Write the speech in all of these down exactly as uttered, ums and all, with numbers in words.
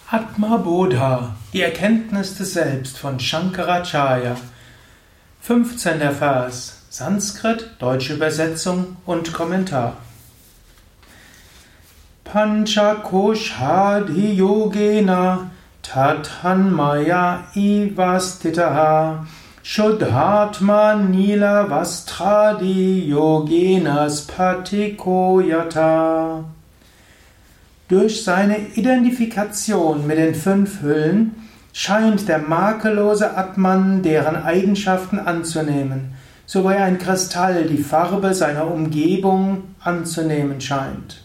Atma-Bodha, die Erkenntnis des Selbst von Shankaracharya. fünfzehnter Vers, Sanskrit, deutsche Übersetzung und Kommentar. Panchakoshadhi yogena tathanmaya ivastitaha shuddhatma nila vastradi yogena spatiko yata. Durch seine Identifikation mit den fünf Hüllen scheint der makellose Atman deren Eigenschaften anzunehmen, so wie ein Kristall die Farbe seiner Umgebung anzunehmen scheint.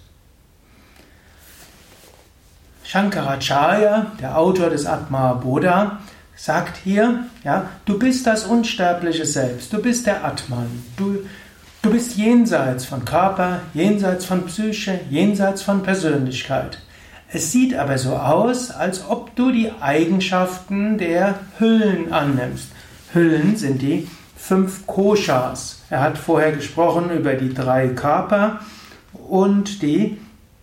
Shankaracharya, der Autor des Atma-Bodha, sagt hier, ja, du bist das unsterbliche Selbst, du bist der Atman, du Du bist jenseits von Körper, jenseits von Psyche, jenseits von Persönlichkeit. Es sieht aber so aus, als ob du die Eigenschaften der Hüllen annimmst. Hüllen sind die fünf Koshas. Er hat vorher gesprochen über die drei Körper und die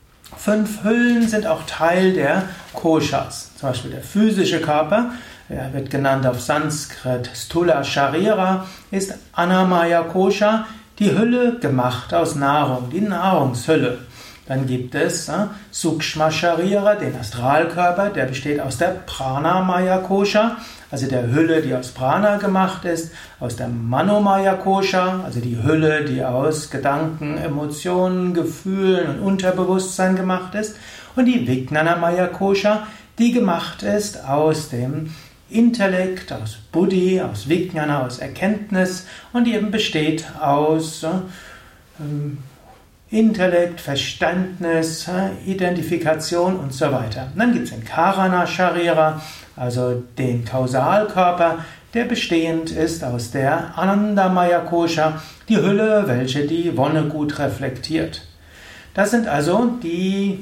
fünf Hüllen sind auch Teil der Koshas. Zum Beispiel der physische Körper, er wird genannt auf Sanskrit Stula Sharira, ist Annamaya Kosha, die Hülle gemacht aus Nahrung, die Nahrungshülle. Dann gibt es äh, Sukshma Sharira, den Astralkörper, der besteht aus der Pranamaya Kosha, also der Hülle, die aus Prana gemacht ist, aus der Manomaya Kosha, also die Hülle, die aus Gedanken, Emotionen, Gefühlen und Unterbewusstsein gemacht ist, und die Vijnanamaya Kosha, die gemacht ist aus dem Intellekt, aus Buddhi, aus Vijnana, aus Erkenntnis, und die eben besteht aus ähm, Intellekt, Verständnis, äh, Identifikation und so weiter. Und dann gibt es den Karana Sharira, also den Kausalkörper, der bestehend ist aus der Anandamaya Kosha, die Hülle, welche die Wonne gut reflektiert. Das sind also die,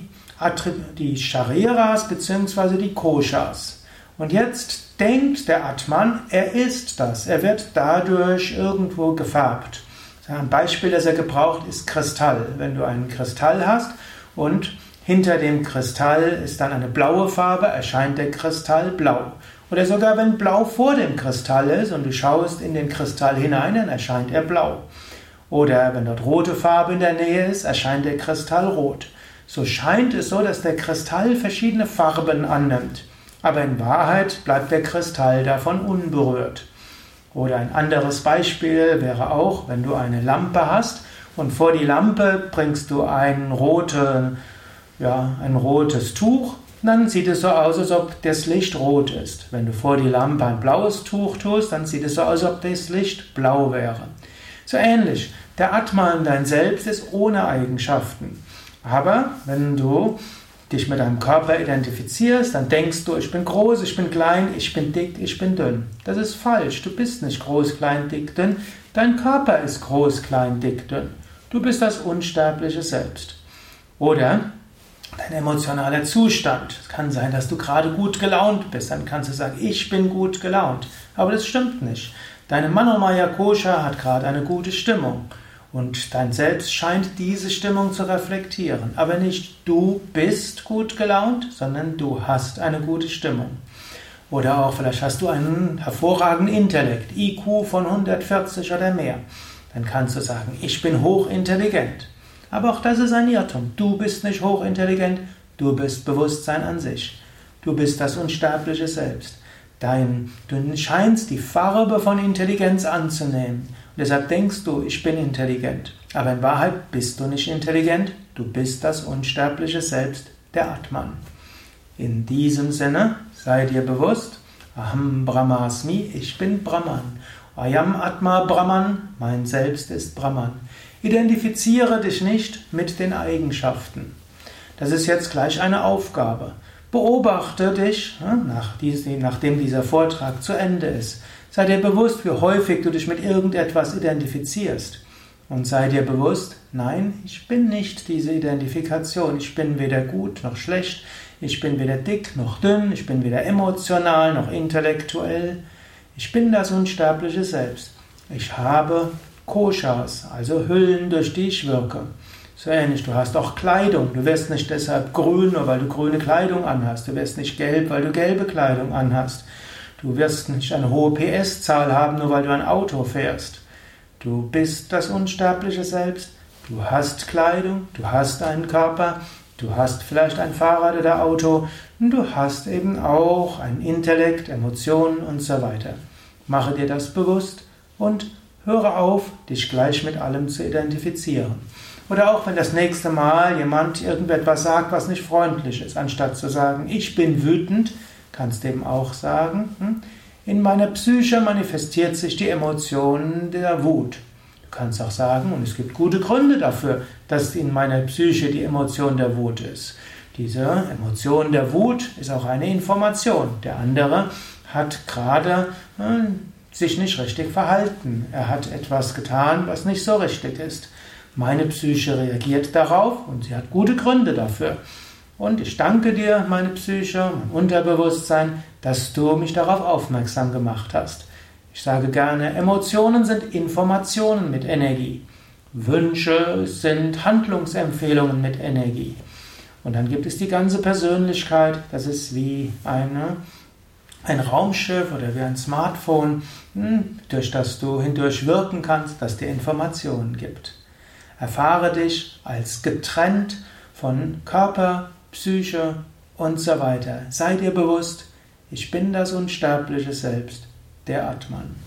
die Shariras bzw. die Koshas. Und jetzt denkt der Atman, er ist das. Er wird dadurch irgendwo gefärbt. Ein Beispiel, das er gebraucht, ist Kristall. Wenn du einen Kristall hast und hinter dem Kristall ist dann eine blaue Farbe, erscheint der Kristall blau. Oder sogar wenn blau vor dem Kristall ist und du schaust in den Kristall hinein, dann erscheint er blau. Oder wenn dort rote Farbe in der Nähe ist, erscheint der Kristall rot. So scheint es so, dass der Kristall verschiedene Farben annimmt. Aber in Wahrheit bleibt der Kristall davon unberührt. Oder ein anderes Beispiel wäre auch, wenn du eine Lampe hast und vor die Lampe bringst du ein, rote, ja, ein rotes Tuch, dann sieht es so aus, als ob das Licht rot ist. Wenn du vor die Lampe ein blaues Tuch tust, dann sieht es so aus, als ob das Licht blau wäre. So ähnlich, der Atman, dein Selbst, ist ohne Eigenschaften. Aber wenn du dich mit deinem Körper identifizierst, dann denkst du, ich bin groß, ich bin klein, ich bin dick, ich bin dünn. Das ist falsch. Du bist nicht groß, klein, dick, dünn. Dein Körper ist groß, klein, dick, dünn. Du bist das unsterbliche Selbst. Oder dein emotionaler Zustand. Es kann sein, dass du gerade gut gelaunt bist. Dann kannst du sagen, ich bin gut gelaunt. Aber das stimmt nicht. Deine Manomaya Kosha hat gerade eine gute Stimmung. Und dein Selbst scheint diese Stimmung zu reflektieren. Aber nicht du bist gut gelaunt, sondern du hast eine gute Stimmung. Oder auch vielleicht hast du einen hervorragenden Intellekt, I Q von hundertvierzig oder mehr. Dann kannst du sagen, ich bin hochintelligent. Aber auch das ist ein Irrtum. Du bist nicht hochintelligent, du bist Bewusstsein an sich. Du bist das unsterbliche Selbst. Dein, du scheinst die Farbe von Intelligenz anzunehmen. Und deshalb denkst du, ich bin intelligent. Aber in Wahrheit bist du nicht intelligent. Du bist das unsterbliche Selbst, der Atman. In diesem Sinne, sei dir bewusst, Aham Brahmasmi, ich bin Brahman. Ayam Atma Brahman, mein Selbst ist Brahman. Identifiziere dich nicht mit den Eigenschaften. Das ist jetzt gleich eine Aufgabe. Beobachte dich, nachdem dieser Vortrag zu Ende ist. Sei dir bewusst, wie häufig du dich mit irgendetwas identifizierst. Und sei dir bewusst, nein, ich bin nicht diese Identifikation. Ich bin weder gut noch schlecht. Ich bin weder dick noch dünn. Ich bin weder emotional noch intellektuell. Ich bin das unsterbliche Selbst. Ich habe Koshas, also Hüllen, durch die ich wirke. So ähnlich, du hast auch Kleidung. Du wirst nicht deshalb grün, nur weil du grüne Kleidung anhast. Du wirst nicht gelb, weil du gelbe Kleidung anhast. Du wirst nicht eine hohe P S-Zahl haben, nur weil du ein Auto fährst. Du bist das unsterbliche Selbst. Du hast Kleidung, du hast einen Körper, du hast vielleicht ein Fahrrad oder Auto und du hast eben auch ein Intellekt, Emotionen und so weiter. Mache dir das bewusst und höre auf, dich gleich mit allem zu identifizieren. Oder auch wenn das nächste Mal jemand irgendetwas sagt, was nicht freundlich ist, anstatt zu sagen, ich bin wütend, kannst du eben auch sagen, in meiner Psyche manifestiert sich die Emotion der Wut. Du kannst auch sagen, und es gibt gute Gründe dafür, dass in meiner Psyche die Emotion der Wut ist. Diese Emotion der Wut ist auch eine Information. Der andere hat gerade äh, sich nicht richtig verhalten. Er hat etwas getan, was nicht so richtig ist. Meine Psyche reagiert darauf und sie hat gute Gründe dafür. Und ich danke dir, meine Psyche, mein Unterbewusstsein, dass du mich darauf aufmerksam gemacht hast. Ich sage gerne, Emotionen sind Informationen mit Energie. Wünsche sind Handlungsempfehlungen mit Energie. Und dann gibt es die ganze Persönlichkeit, das ist wie eine, ein Raumschiff oder wie ein Smartphone, durch das du hindurch wirken kannst, das dir Informationen gibt. Erfahre dich als getrennt von Körper, Psyche und so weiter. Sei dir bewusst, ich bin das unsterbliche Selbst, der Atman.